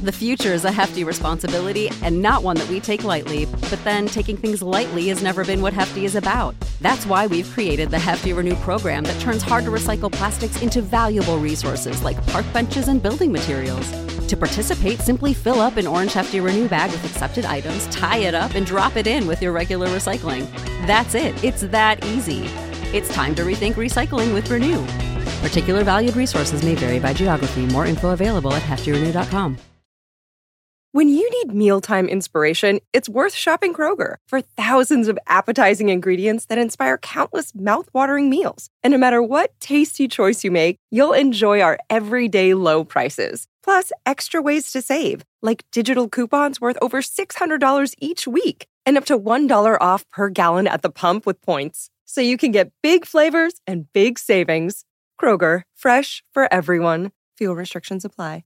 The future is a hefty responsibility and not one that we take lightly. But then taking things lightly has never been what Hefty is about. That's why we've created the Hefty Renew program that turns hard-to-recycle plastics into valuable resources like park benches and building materials. To participate, simply fill up an orange Hefty Renew bag with accepted items, tie it up, and drop it in with your regular recycling. That's it. It's that easy. It's time to rethink recycling with Renew. Particular valued resources may vary by geography. More info available at heftyrenew.com. When you need mealtime inspiration, it's worth shopping Kroger for thousands of appetizing ingredients that inspire countless mouth-watering meals. And no matter what tasty choice you make, you'll enjoy our everyday low prices. Plus, extra ways to save, like digital coupons worth over $600 each week and up to $1 off per gallon at the pump with points. So you can get big flavors and big savings. Kroger, fresh for everyone. Fuel restrictions apply.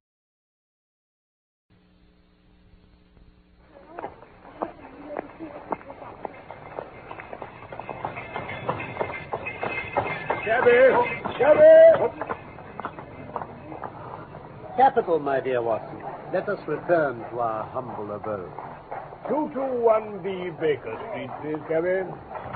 Shabby! Capital, my dear Watson. Let us return to our humble abode. 221B Baker Street, please, Cabby.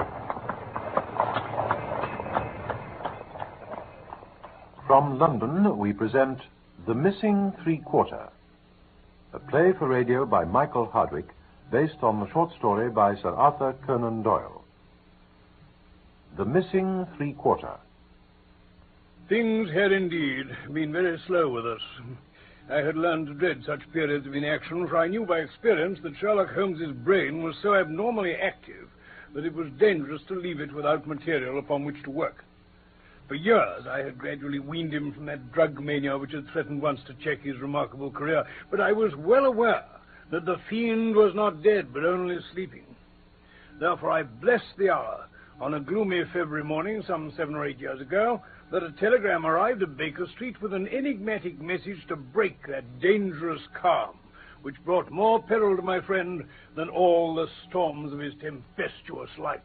From London, we present The Missing Three-Quarter, a play for radio by Michael Hardwick, based on the short story by Sir Arthur Conan Doyle. The Missing Three-Quarter. Things had indeed been very slow with us. I had learned to dread such periods of inaction, for I knew by experience that Sherlock Holmes's brain was so abnormally active that it was dangerous to leave it without material upon which to work. For years, I had gradually weaned him from that drug mania which had threatened once to check his remarkable career, but I was well aware that the fiend was not dead, but only sleeping. Therefore, I blessed the hour on a gloomy February morning some 7 or 8 years ago that a telegram arrived at Baker Street with an enigmatic message to break that dangerous calm which brought more peril to my friend than all the storms of his tempestuous life.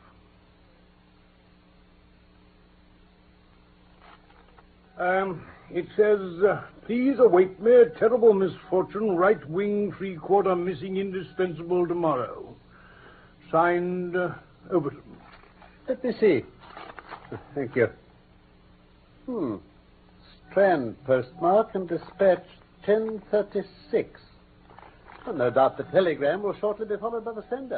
It says, please await me, a terrible misfortune, right wing, 3/4 missing, indispensable tomorrow. Signed, Overton. Let me see. Thank you. Strand postmark and dispatched 10:36. Well, no doubt the telegram will shortly be followed by the sender.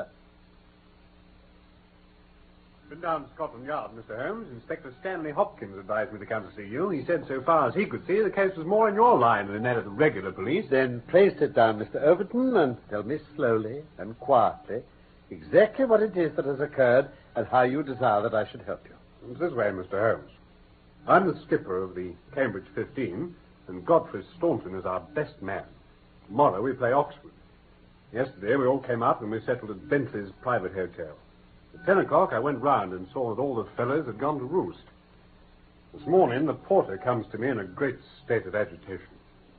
Been down to Scotland Yard, Mr. Holmes. Inspector Stanley Hopkins advised me to come to see you. He said so far as he could see, the case was more in your line than in that of the regular police. Then pray sit down, Mr. Overton, and tell me slowly and quietly exactly what it is that has occurred and how you desire that I should help you. It's this way, Mr. Holmes. I'm the skipper of the Cambridge 15, and Godfrey Staunton is our best man. Tomorrow we play Oxford. Yesterday we all came up and we settled at Bentley's private hotel. At 10 o'clock I went round and saw that all the fellows had gone to roost. This morning the porter comes to me in a great state of agitation.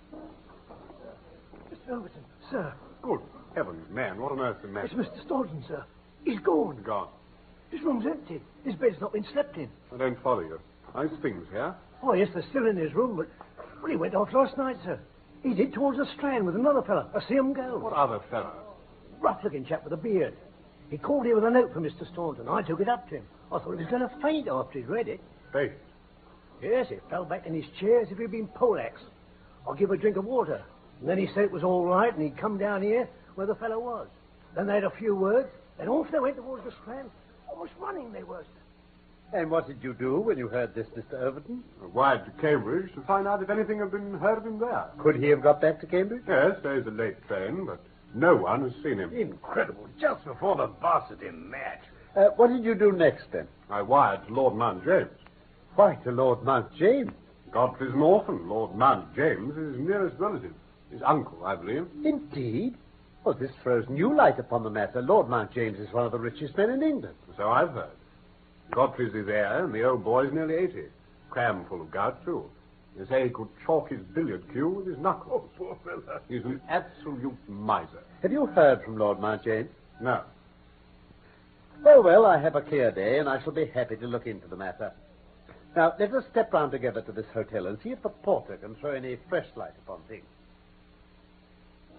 Mr. Overton, sir. Good heavens, man, what on earth's the matter? It's Mr. Staunton, sir. He's gone. Gone. His room's empty. His bed's not been slept in. I don't follow you. How's things here? Oh, yes, they're still in his room, but he went off last night, sir. He did towards the Strand with another fella. I see him go. What other fellow? Rough-looking chap with a beard. He called here with a note from Mr. Staunton. I took it up to him. I thought he was going to faint after he'd read it. Faint? Yes, he fell back in his chair as if he'd been poleaxed. I gave him a drink of water. And then he said it was all right and he'd come down here where the fellow was. Then they had a few words. Then off they went towards the Strand. Almost running they were, sir. And what did you do when you heard this, Mr. Overton? I wired to Cambridge to find out if anything had been heard of him there. Could he have got back to Cambridge? Yes, there's a late train, but no one has seen him. Incredible. Just before the varsity match. What did you do next, then? I wired to Lord Mount James. Why, to Lord Mount James? Godfrey's an orphan. Lord Mount James is his nearest relative. His uncle, I believe. Indeed? Well, this throws new light upon the matter. Lord Mount James is one of the richest men in England. So I've heard. Godfrey's his heir, and the old boy's nearly 80. Cram full of gout, too. They say he could chalk his billiard cue with his knuckles. Oh, poor fellow. He's an absolute miser. Have you heard from Lord Mount James? No. Well, I have a clear day, and I shall be happy to look into the matter. Now, let us step round together to this hotel and see if the porter can throw any fresh light upon things.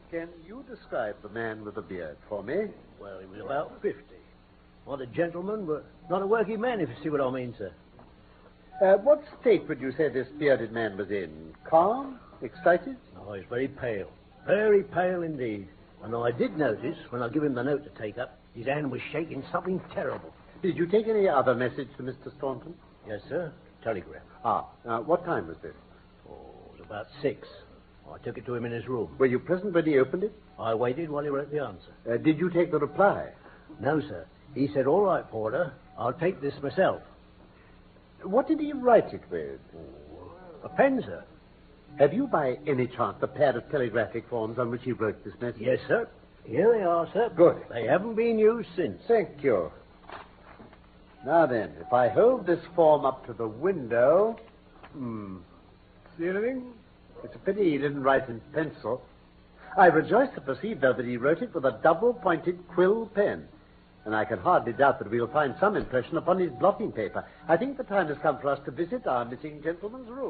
Can you describe the man with the beard for me? Well, he was about 50. Not a gentleman, but not a working man, if you see what I mean, sir. What state would you say this bearded man was in? Calm? Excited? Oh, he's very pale. Very pale indeed. And I did notice, when I give him the note to take up, his hand was shaking something terrible. Did you take any other message to Mr. Staunton? Yes, sir. Telegram. What time was this? Oh, it was about 6. I took it to him in his room. Were you present when he opened it? I waited while he wrote the answer. Did you take the reply? No, sir. He said, all right, Porter, I'll take this myself. What did he write it with? A pen, sir. Have you, by any chance, the pair of telegraphic forms on which he wrote this message? Yes, sir. Here they are, sir. Good. They haven't been used since. Thank you. Now then, if I hold this form up to the window... See anything? It's a pity he didn't write in pencil. I rejoice to perceive, though, that he wrote it with a double-pointed quill pen. And I can hardly doubt that we'll find some impression upon his blotting paper. I think the time has come for us to visit our missing gentleman's room.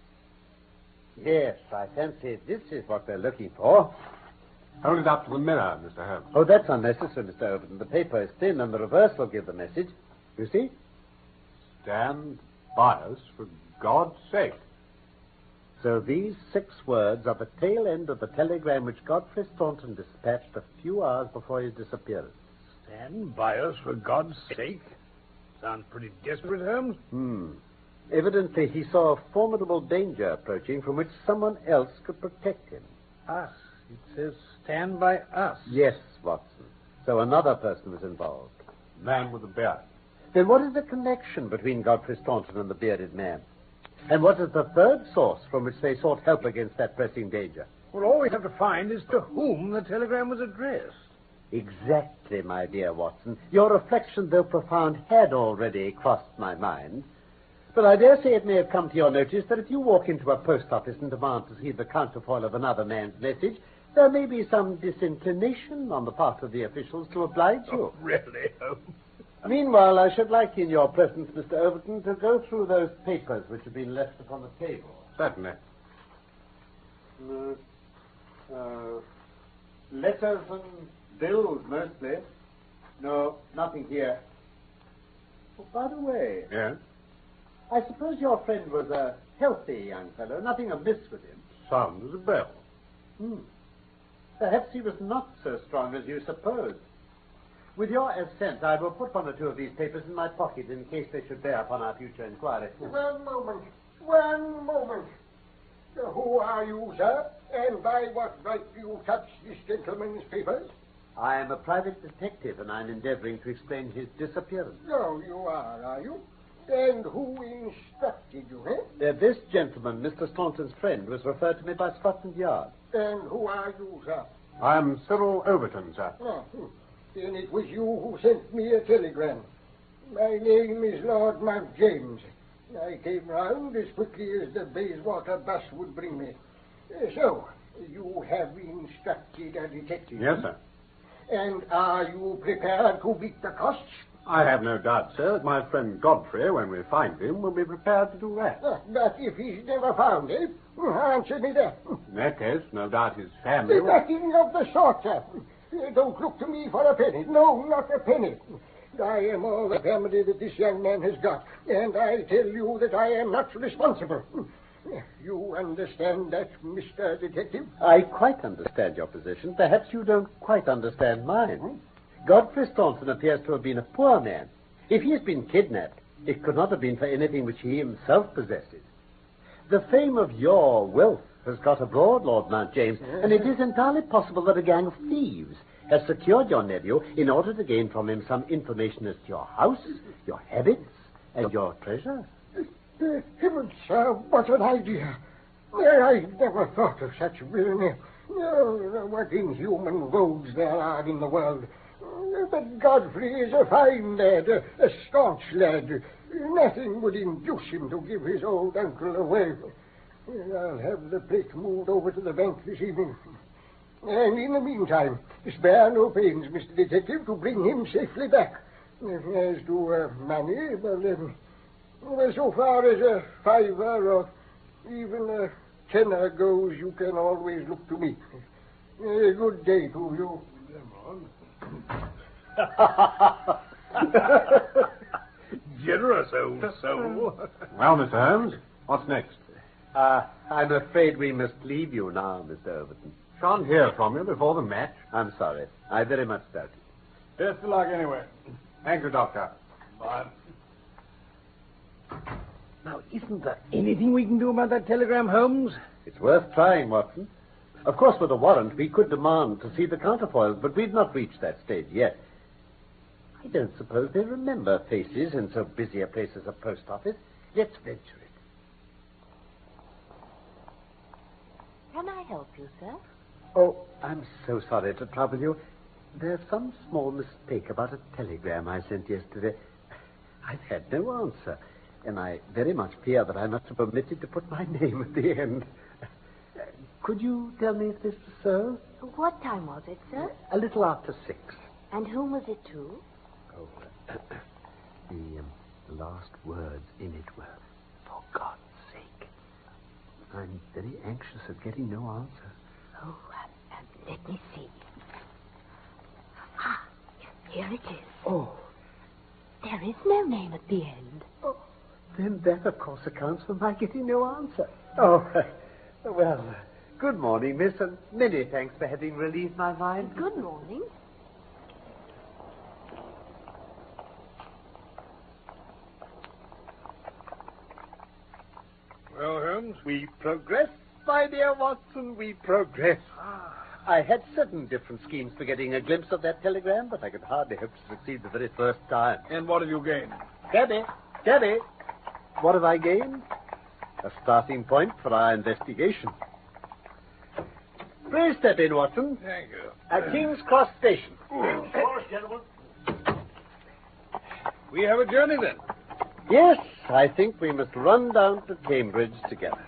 Yes, I fancy this is what they're looking for. Hold it up to the mirror, Mr. Holmes. Oh, that's unnecessary, Mr. Overton. The paper is thin, and the reverse will give the message. You see? Stand by us, for God's sake. So these 6 words are the tail end of the telegram which Godfrey Staunton dispatched a few hours before his disappearance. Stand by us, for God's sake. Sounds pretty desperate, Holmes. Evidently, he saw a formidable danger approaching from which someone else could protect him. Us. It says stand by us. Yes, Watson. So another person was involved. Man with the beard. Then what is the connection between Godfrey Staunton and the bearded man? And what is the third source from which they sought help against that pressing danger? Well, all we have to find is to whom the telegram was addressed. Exactly, my dear Watson. Your reflection, though profound, had already crossed my mind. But I dare say it may have come to your notice that if you walk into a post office and demand to see the counterfoil of another man's message, there may be some disinclination on the part of the officials to oblige you. Oh, really, Holmes? Meanwhile, I should like, in your presence, Mr. Overton, to go through those papers which have been left upon the table. Certainly. Letters and bills, mostly. No, nothing here. Oh, by the way, Yes? I suppose your friend was a healthy young fellow. Nothing amiss with him. Sound as a bell. Perhaps he was not so strong as you supposed. With your assent, I will put 1 or 2 of these papers in my pocket in case they should bear upon our future inquiry. One moment. Who are you, sir? And by what right do you touch this gentleman's papers? I am a private detective, and I'm endeavoring to explain his disappearance. No, you are you? And who instructed you, eh? This gentleman, Mr. Staunton's friend, was referred to me by Scotland Yard. And who are you, sir? I'm Cyril Overton, sir. Then it was you who sent me a telegram. My name is Lord Mount James. I came round as quickly as the Bayswater bus would bring me. So, you have instructed a detective? Yes, sir. And are you prepared to beat the costs? I have no doubt, sir, that my friend Godfrey, when we find him, will be prepared to do that. But if he's never found, eh? Answer me that. In that case, no doubt his family... Nothing of the sort, sir. Don't look to me for a penny. No, not a penny. I am all the family that this young man has got, and I tell you that I am not responsible. You understand that, Mr. Detective? I quite understand your position. Perhaps you don't quite understand mine. Godfrey Staunton appears to have been a poor man. If he has been kidnapped, it could not have been for anything which he himself possesses. The fame of your wealth has got abroad, Lord Mount James, and it is entirely possible that a gang of thieves has secured your nephew in order to gain from him some information as to your house, your habits, and your treasure. Heavens, sir, what an idea. I never thought of such villainy. What inhuman rogues there are in the world. But Godfrey is a fine lad, a staunch lad. Nothing would induce him to give his old uncle away. I'll have the plate moved over to the bank this evening. And in the meantime, spare no pains, Mr. Detective, to bring him safely back. As to money, well, so far as a $5 or even a $10 goes, you can always look to me. Good day to you. Generous old soul. Well, Mr. Holmes, what's next? I'm afraid we must leave you now, Mr. Overton. Shan't hear from you before the match. I'm sorry. I very much doubt it. Best of luck anyway. Thank you, Doctor. Bye. Now, isn't there anything we can do about that telegram, Holmes? It's worth trying, Watson. Of course, with a warrant, we could demand to see the counterfoils, but we've not reached that stage yet. I don't suppose they remember faces in so busy a place as a post office. Let's venture it. Can I help you, sir? Oh, I'm so sorry to trouble you. There's some small mistake about a telegram I sent yesterday. I've had no answer, and I very much fear that I must have omitted to put my name at the end. Could you tell me if this was so? What time was it, sir? A little after 6. And whom was it to? Oh, the last words in it were, "For God's sake." I'm very anxious at getting no answer. Oh, let me see. Ah, here it is. Oh. There is no name at the end. Oh, then that, of course, accounts for my getting no answer. Oh, well, good morning, miss, and many thanks for having relieved my mind. Good morning. Well, Holmes? We progress, my dear Watson, we progress. I had certain different schemes for getting a glimpse of that telegram, but I could hardly hope to succeed the very first time. And what have you gained? Cabby, what have I gained? A starting point for our investigation. Pray step in, Watson. Thank you. At King's Cross Station. Of course, gentlemen. We have a journey, then. Yes, I think we must run down to Cambridge together.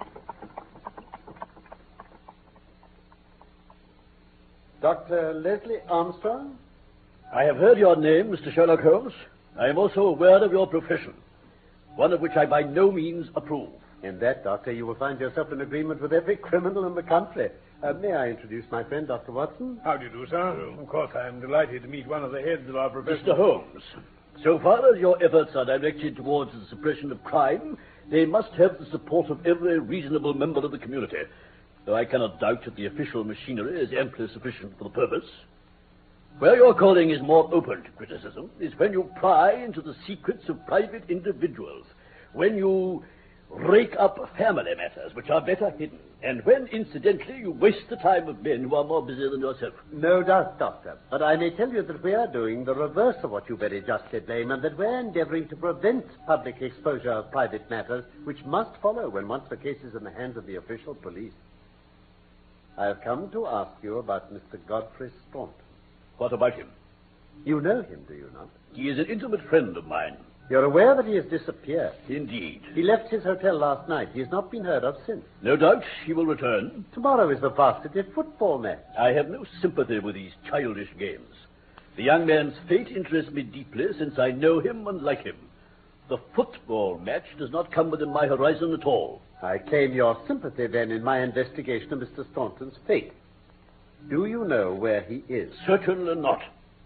Dr. Leslie Armstrong? I have heard your name, Mr. Sherlock Holmes. I am also aware of your profession, one of which I by no means approve. In that, Doctor, you will find yourself in agreement with every criminal in the country. May I introduce my friend, Dr. Watson? How do you do, sir? Of course, I am delighted to meet one of the heads of our profession. Mr. Holmes, so far as your efforts are directed towards the suppression of crime, they must have the support of every reasonable member of the community, though I cannot doubt that the official machinery is amply sufficient for the purpose. Where your calling is more open to criticism is when you pry into the secrets of private individuals, when you rake up family matters which are better hidden, and when, incidentally, you waste the time of men who are more busy than yourself. No doubt, Doctor. But I may tell you that we are doing the reverse of what you very justly blame, and that we're endeavoring to prevent public exposure of private matters, which must follow when once the case is in the hands of the official police. I have come to ask you about Mr. Godfrey Staunton. What about him? You know him, do you not? He is an intimate friend of mine. You're aware that he has disappeared? Indeed. He left his hotel last night. He has not been heard of since. No doubt he will return. Tomorrow is the varsity football match. I have no sympathy with these childish games. The young man's fate interests me deeply since I know him and like him. The football match does not come within my horizon at all. I claim your sympathy, then, in my investigation of Mr. Staunton's fate. Do you know where he is? Certainly not.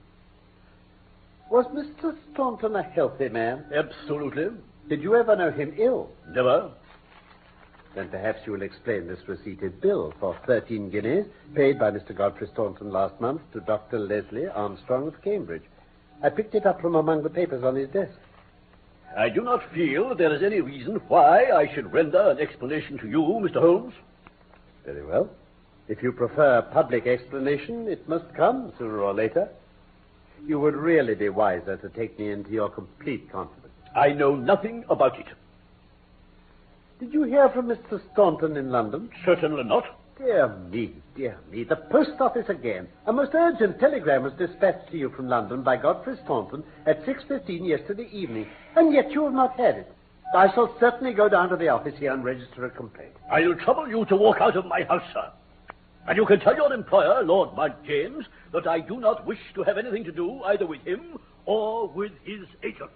Was Mr. Staunton a healthy man? Absolutely. Did you ever know him ill? Never. Then perhaps you will explain this receipted bill for 13 guineas paid by Mr. Godfrey Staunton last month to Dr. Leslie Armstrong of Cambridge. I picked it up from among the papers on his desk. I do not feel that there is any reason why I should render an explanation to you, Mr. Holmes. Very well. If you prefer public explanation, it must come sooner or later. You would really be wiser to take me into your complete confidence. I know nothing about it. Did you hear from Mr. Staunton in London? Certainly not. Dear me, the post office again. A most urgent telegram was dispatched to you from London by Godfrey Staunton at 6:15 yesterday evening, and yet you have not had it. I shall certainly go down to the office here and register a complaint. I'll trouble you to walk out of my house, sir. And you can tell your employer, Lord Mount James, that I do not wish to have anything to do either with him or with his agents.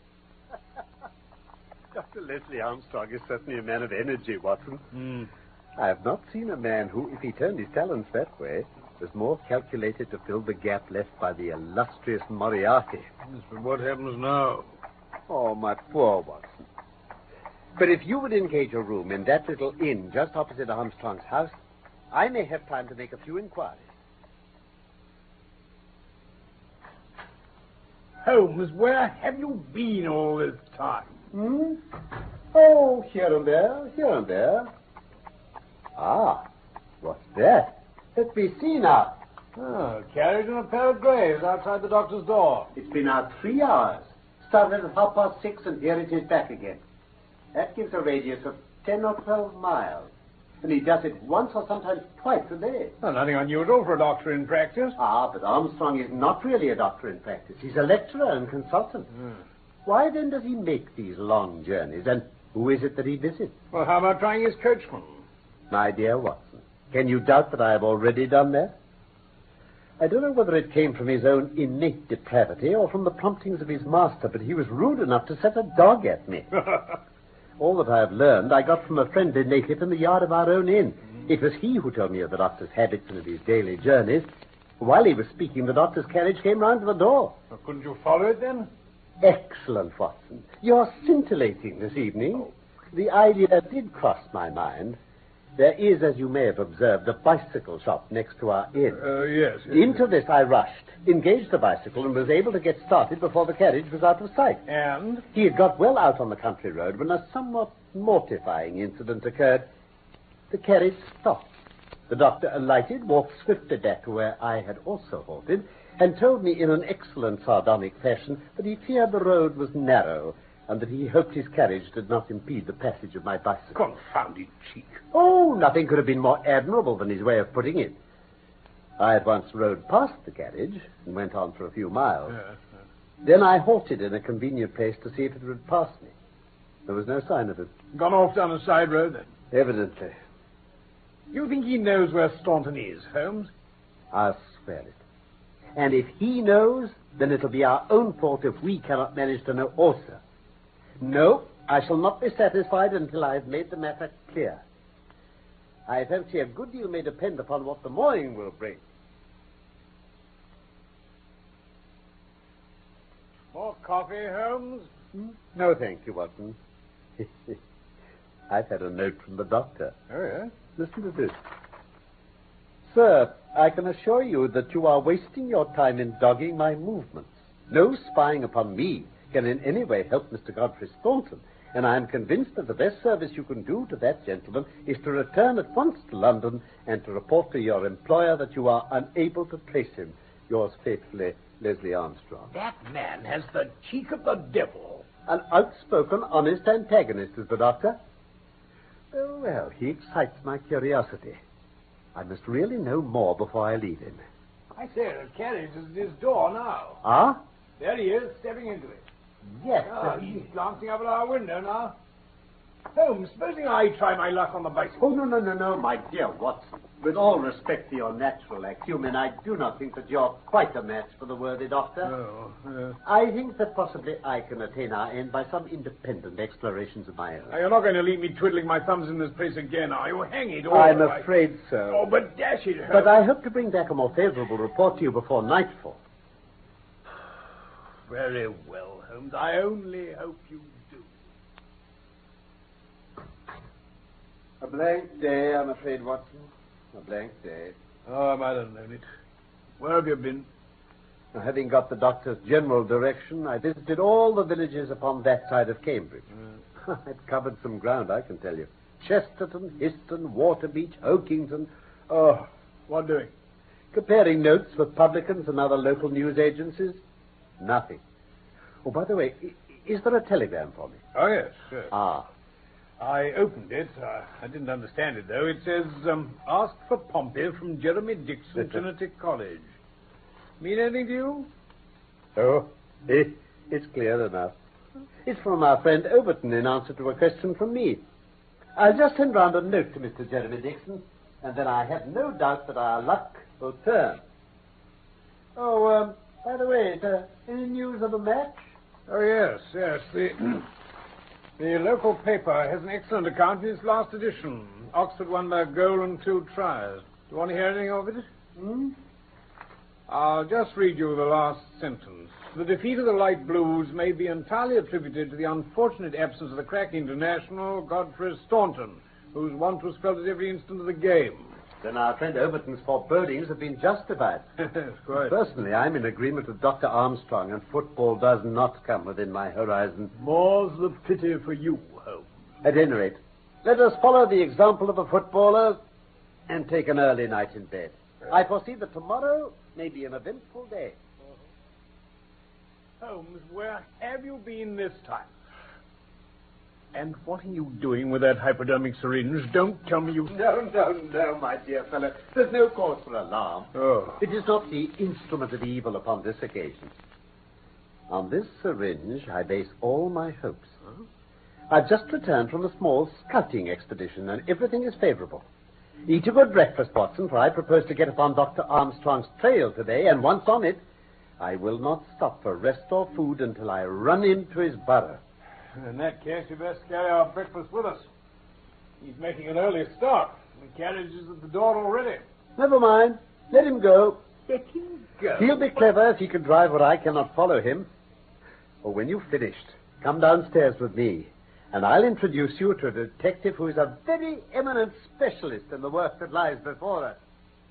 Dr. Leslie Armstrong is certainly a man of energy, Watson. I have not seen a man who, if he turned his talents that way, was more calculated to fill the gap left by the illustrious Moriarty. Yes, but what happens now? Oh, my poor Watson. But if you would engage a room in that little inn just opposite Armstrong's house, I may have time to make a few inquiries. Holmes, where have you been all this time? Oh, here and there, here and there. Ah, what's that? Let me see now. Oh, carriage and a pair of greys outside the doctor's door. It's been out 3 hours. Started at 6:30, and here it is back again. That gives a radius of 10 or 12 miles. And he does it once or sometimes twice a day. Well, nothing unusual for a doctor in practice. Ah, but Armstrong is not really a doctor in practice. He's a lecturer and consultant. Why then does he make these long journeys, and who is it that he visits? Well, how about trying his coachman? My dear Watson, can you doubt that I have already done that? I don't know whether it came from his own innate depravity or from the promptings of his master, but he was rude enough to set a dog at me. All that I have learned I got from a friendly native in the yard of our own inn. It was he who told me of the doctor's habits and of his daily journeys. While he was speaking, the doctor's carriage came round to the door. Well, couldn't you follow it then? Excellent, Watson. You're scintillating this evening. The idea did cross my mind. There is, as you may have observed, a bicycle shop next to our inn. Yes. Into this I rushed, engaged the bicycle, and was able to get started before the carriage was out of sight. And? He had got well out on the country road when a somewhat mortifying incident occurred. The carriage stopped. The doctor alighted, walked swiftly back to where I had also halted, and told me in an excellent sardonic fashion that he feared the road was narrow and that he hoped his carriage did not impede the passage of my bicycle. Confounded cheek. Oh, nothing could have been more admirable than his way of putting it. I at once rode past the carriage and went on for a few miles. Then I halted in a convenient place to see if it would pass me. There was no sign of it. Gone off down a side road, then? Evidently. You think he knows where Staunton is, Holmes? I'll swear it. And if he knows, then it'll be our own fault if we cannot manage to know also. No, I shall not be satisfied until I have made the matter clear. I fancy a good deal may depend upon what the morning will bring. More coffee, Holmes? No, thank you, Watson. I've had a note from the doctor. Oh, yeah? Listen to this. Sir, I can assure you that you are wasting your time in dogging my movements. No spying upon me can in any way help Mr. Godfrey Staunton, and I am convinced that the best service you can do to that gentleman is to return at once to London and to report to your employer that you are unable to trace him. Yours faithfully, Leslie Armstrong. That man has the cheek of the devil. An outspoken, honest antagonist is the doctor. Oh, well, he excites my curiosity. I must really know more before I leave him. I say, the carriage is at his door now. Ah? There he is, stepping into it. Yes. He's glancing up at our window now. Holmes, supposing I try my luck on the bicycle. Oh, no, my dear Watson. With all respect to your natural acumen, I do not think that you're quite a match for the worthy doctor. No. I think that possibly I can attain our end by some independent explorations of my own. You're not going to leave me twiddling my thumbs in this place again, are you? Hang it all. I'm afraid so. Oh, but dash it, Holmes. But I hope to bring back a more favorable report to you before nightfall. Very well, Holmes. I only hope you do. A blank day, I'm afraid, Watson. A blank day. Oh, I might have known it. Where have you been? Having got the doctor's general direction, I visited all the villages upon that side of Cambridge. I've covered some ground, I can tell you. Chesterton, Histon, Waterbeach, Oakington. Oh, what doing? Comparing notes with publicans and other local news agencies. Nothing. Oh, by the way, is there a telegram for me? Oh, yes. Ah. I opened it. I didn't understand it, though. It says, ask for Pompey from Jeremy Dixon, Trinity College. Mean anything to you? Oh, it's clear enough. It's from our friend Overton in answer to a question from me. I'll just send round a note to Mr. Jeremy Dixon, and then I have no doubt that our luck will turn. Oh, by the way, any news of the match? Oh, yes. The local paper has an excellent account in its last edition. Oxford won by a goal and 2 tries. Do you want to hear anything of it? I'll just read you the last sentence. The defeat of the Light Blues may be entirely attributed to the unfortunate absence of the crack international, Godfrey Staunton, whose want was felt at every instant of the game. Then our friend Overton's forebodings have been justified. Yes, quite. Personally, I'm in agreement with Dr. Armstrong, and football does not come within my horizon. More's the pity for you, Holmes. At any rate, let us follow the example of a footballer and take an early night in bed. I foresee that tomorrow may be an eventful day. Holmes, where have you been this time? And what are you doing with that hypodermic syringe? Don't tell me you... No, my dear fellow. There's no cause for alarm. Oh. It is not the instrument of evil upon this occasion. On this syringe, I base all my hopes. Huh? I've just returned from a small scouting expedition, and everything is favorable. Eat a good breakfast, Watson, for I propose to get upon Dr. Armstrong's trail today, and once on it, I will not stop for rest or food until I run into his burrow. In that case, you best carry our breakfast with us. He's making an early start. The carriage is at the door already. Never mind. Let him go. Let him go? He'll be clever if he can drive where I cannot follow him. Or when you've finished, come downstairs with me, and I'll introduce you to a detective who is a very eminent specialist in the work that lies before us.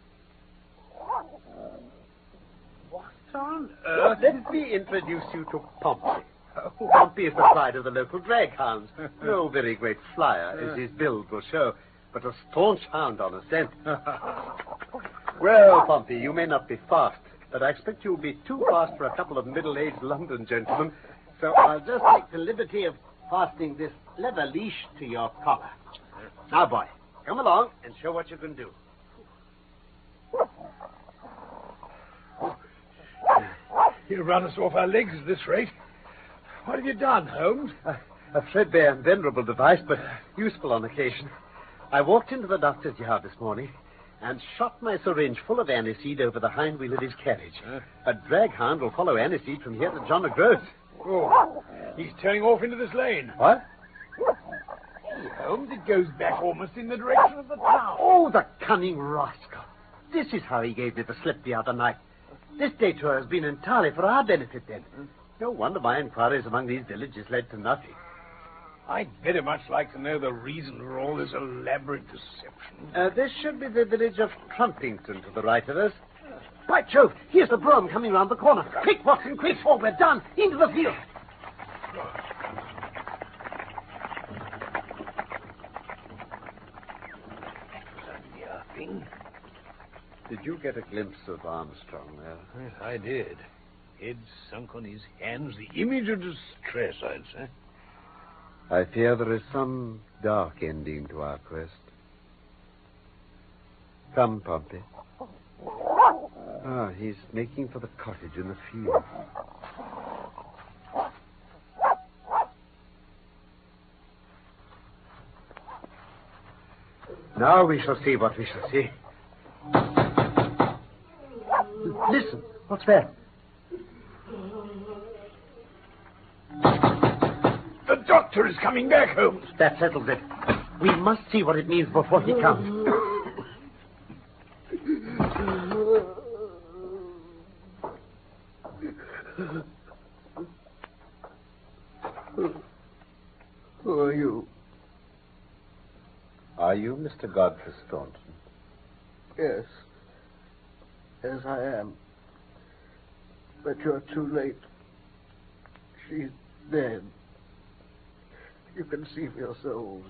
What on earth? Let me introduce you to Pompey. Pompey is the pride of the local drag hounds. No very great flyer, as his build will show, but a staunch hound on a scent. Well, Pompey, you may not be fast, but I expect you'll be too fast for a couple of middle-aged London gentlemen, so I'll just take the liberty of fastening this leather leash to your collar. Now, boy, come along and show what you can do. He'll run us off our legs at this rate. What have you done, Holmes? A threadbare and venerable device, but useful on occasion. I walked into the doctor's yard this morning and shot my syringe full of aniseed over the hind wheel of his carriage. A drag hound will follow aniseed from here to John O'Groats. Oh, he's turning off into this lane. What? Hey, Holmes, it goes back almost in the direction of the town. Oh, the cunning rascal. This is how he gave me the slip the other night. This detour has been entirely for our benefit, then. No wonder my inquiries among these villages led to nothing. I'd very much like to know the reason for all this elaborate deception. This should be the village of Trumpington to the right of us. By Jove, here's the brougham coming round the corner. Quick, Watson, quick, or we're done. Into the field. Did you get a glimpse of Armstrong there? Yes, I did. Head sunk on his hands, the image of distress, I'd say. I fear there is some dark ending to our quest. Come, Pompey. Ah, he's making for the cottage in the field. Now we shall see what we shall see. Listen, what's that? The doctor is coming back, Holmes. That settles it. We must see what it means before he comes. Who are you? Are you Mr. Godfrey Staunton? Yes. Yes, I am. But you're too late. She's dead. You can see for yourselves.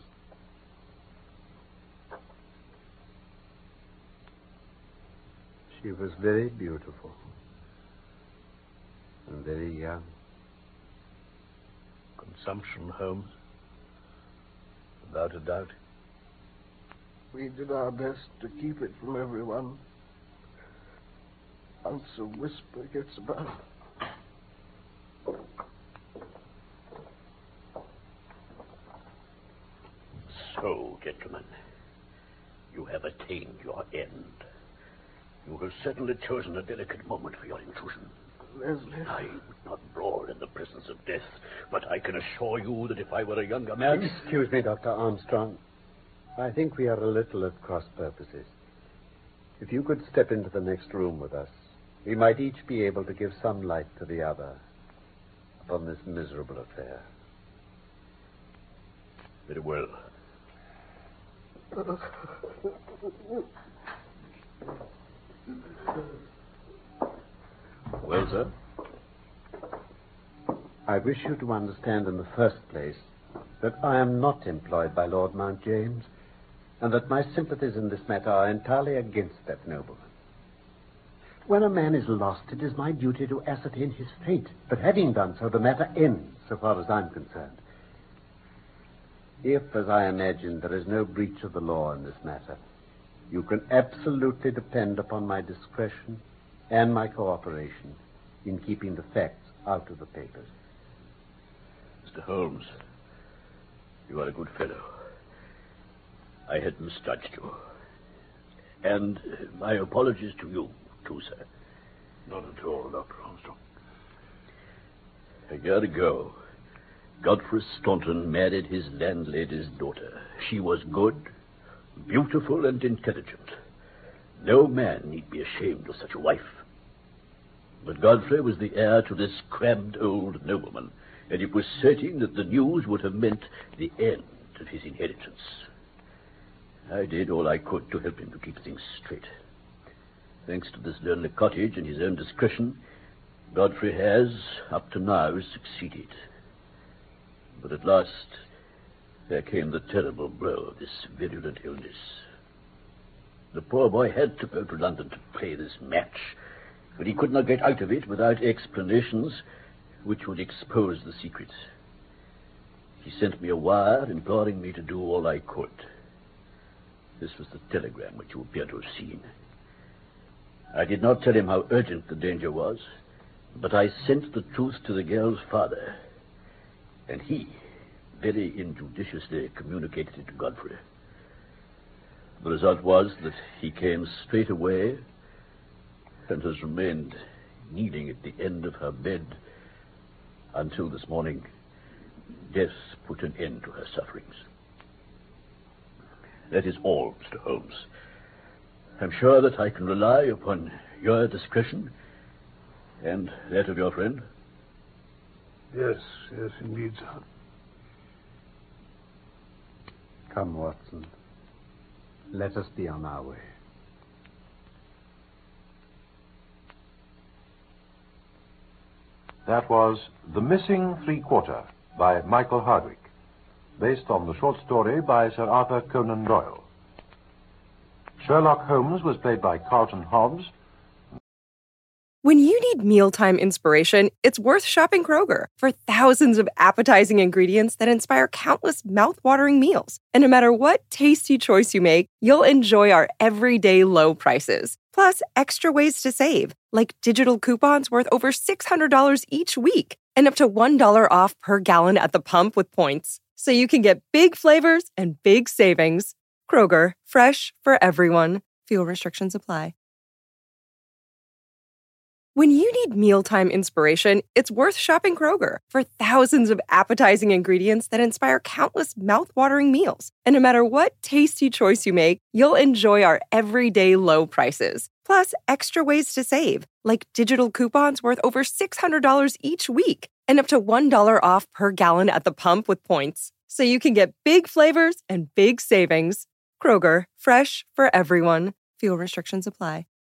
She was very beautiful. And very young. Consumption, Holmes. Without a doubt. We did our best to keep it from everyone. Once a whisper gets about. So, gentlemen, you have attained your end. You have certainly chosen a delicate moment for your intrusion. Leslie. I would not brawl in the presence of death, but I can assure you that if I were a younger man... Excuse me, Dr. Armstrong. I think we are a little at cross purposes. If you could step into the next room with us, we might each be able to give some light to the other upon this miserable affair. Very well. Well, sir? I wish you to understand in the first place that I am not employed by Lord Mount James, and that my sympathies in this matter are entirely against that nobleman. When a man is lost, it is my duty to ascertain his fate. But having done so, the matter ends, so far as I'm concerned. If, as I imagine, there is no breach of the law in this matter, you can absolutely depend upon my discretion and my cooperation in keeping the facts out of the papers. Mr. Holmes, you are a good fellow. I had misjudged you. And my apologies to you, too, sir. Not at all, Dr. Armstrong. A year ago, Godfrey Staunton married his landlady's daughter. She was good, beautiful, and intelligent. No man need be ashamed of such a wife. But Godfrey was the heir to this crabbed old nobleman, and it was certain that the news would have meant the end of his inheritance. I did all I could to help him to keep things straight. Thanks to this lonely cottage and his own discretion, Godfrey has, up to now, succeeded. But at last, there came the terrible blow of this virulent illness. The poor boy had to go to London to play this match, but he could not get out of it without explanations which would expose the secret. He sent me a wire imploring me to do all I could. This was the telegram which you appear to have seen. I did not tell him how urgent the danger was, but I sent the truth to the girl's father, and he very injudiciously communicated it to Godfrey. The result was that he came straight away and has remained kneeling at the end of her bed until this morning death put an end to her sufferings. That is all, Mr. Holmes. I'm sure that I can rely upon your discretion and that of your friend. Yes, indeed, sir. Come, Watson. Let us be on our way. That was The Missing Three-Quarter by Michael Hardwick, based on the short story by Sir Arthur Conan Doyle. Sherlock Holmes was played by Carlton Hobbs. When you need mealtime inspiration, it's worth shopping Kroger for thousands of appetizing ingredients that inspire countless mouth-watering meals. And no matter what tasty choice you make, you'll enjoy our everyday low prices. Plus, extra ways to save, like digital coupons worth over $600 each week and up to $1 off per gallon at the pump with points. So you can get big flavors and big savings. Kroger, fresh for everyone. Fuel restrictions apply. When you need mealtime inspiration, it's worth shopping Kroger for thousands of appetizing ingredients that inspire countless mouth-watering meals. And no matter what tasty choice you make, you'll enjoy our everyday low prices. Plus, extra ways to save, like digital coupons worth over $600 each week and up to $1 off per gallon at the pump with points. So you can get big flavors and big savings. Kroger, fresh for everyone. Fuel restrictions apply.